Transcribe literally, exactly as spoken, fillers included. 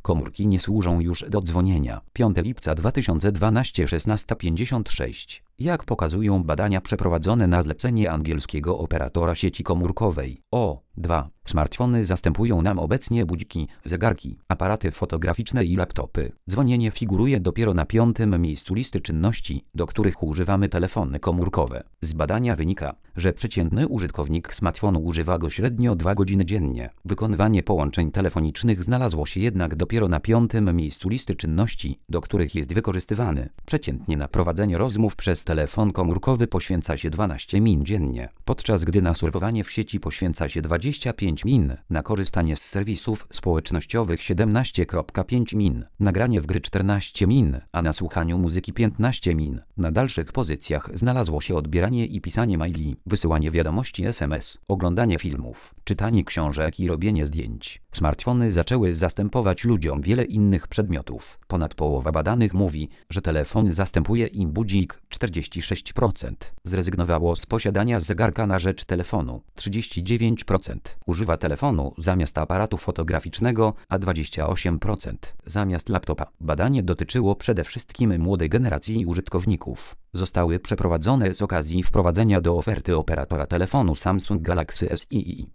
Komórki nie służą już do dzwonienia. piątego lipca dwa tysiące dwunastego, szesnasta pięćdziesiąt sześć. Jak pokazują badania przeprowadzone na zlecenie angielskiego operatora sieci komórkowej. O. dwa. Smartfony zastępują nam obecnie budziki, zegarki, aparaty fotograficzne i laptopy. Dzwonienie figuruje dopiero na piątym miejscu listy czynności, do których używamy telefony komórkowe. Z badania wynika, że przeciętny użytkownik smartfonu używa go średnio dwie godziny dziennie. Wykonywanie połączeń telefonicznych znalazło się jednak dopiero na piątym miejscu listy czynności, do których jest wykorzystywany. Przeciętnie na prowadzenie rozmów przez telefon komórkowy poświęca się dwanaście min dziennie, podczas gdy na surfowanie w sieci poświęca się dwadzieścia pięć min, na korzystanie z serwisów społecznościowych siedemnaście przecinek pięć min, nagranie w gry czternaście min, a na słuchaniu muzyki piętnaście min. Na dalszych pozycjach znalazło się odbieranie i pisanie maili, wysyłanie wiadomości S M S, oglądanie filmów, czytanie książek i robienie zdjęć. Smartfony zaczęły zastępować ludziom wiele innych przedmiotów. Ponad połowa badanych mówi, że telefon zastępuje im budzik, czterdzieści sześć procent. Zrezygnowało z posiadania zegarka na rzecz telefonu, trzydzieści dziewięć procent. Używa telefonu zamiast aparatu fotograficznego, a dwadzieścia osiem procent zamiast laptopa. Badanie dotyczyło przede wszystkim młodej generacji użytkowników. Zostały przeprowadzone z okazji wprowadzenia do oferty operatora telefonu Samsung Galaxy S I.